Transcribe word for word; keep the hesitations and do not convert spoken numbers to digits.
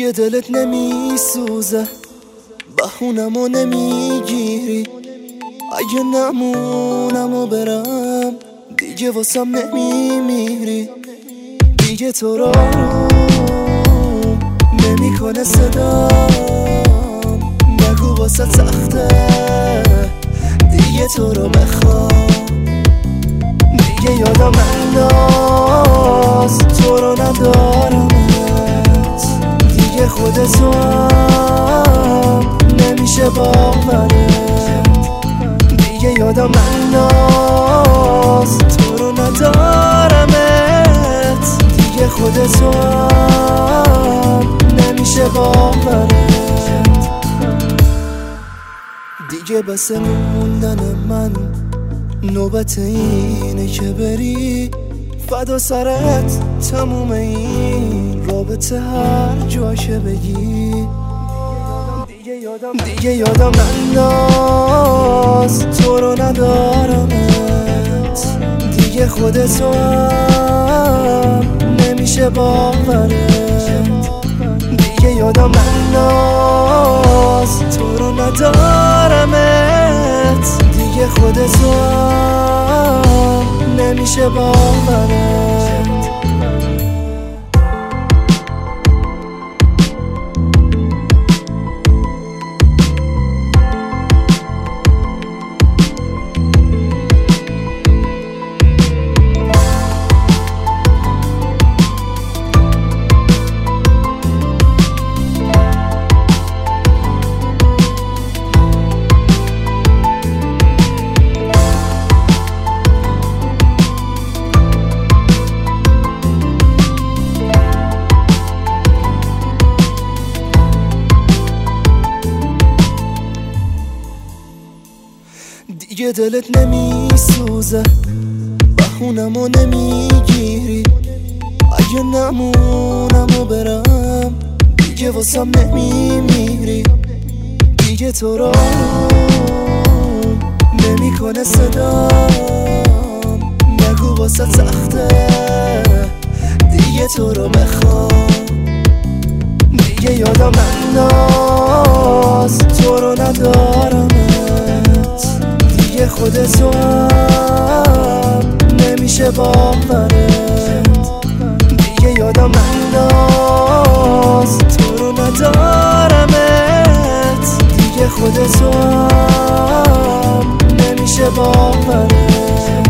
دیگه دلت نمیسوزه، بهونمو نمیگیری. اگه نمونم و برم دیگه واسم نمیمیری. دیگه تو رو نمیکنه صدام، نگو واسه سخته دیگه تو رو بخوام. دیگه یادم انداز تو رو ندارمت، دیگه خودتو هم نمیشه باورت. دیگه یادم انداز تو رو ندارمت، دیگه خودتو هم نمیشه باورت. دیگه بس موندن من نوبت اینه که بری، فدا سرت تموم این رابطه هر جا که بگی. دیگه یادم دیگه یادم انداز تو رو ندارمت، دیگه خودتو هم نمیشه باورت. دیگه یادم انداز تو رو ندارمت، دیگه خودتو هم نمیشه باورت. دیگه دلت نمیسوزه، بهونمو نمیگیری. اگه نمونم و برم دیگه واسم نمیمیری. دیگه تو رو نمیکنه صدام، نگو واسه سخته دیگه تو رو بخوام. دیگه یادم انداز تو رو ندارمت، دیگه خودتو هم نمیشه باورت. دیگه یادم انداز تو رو ندارمت، دیگه خودتو هم نمیشه باورت.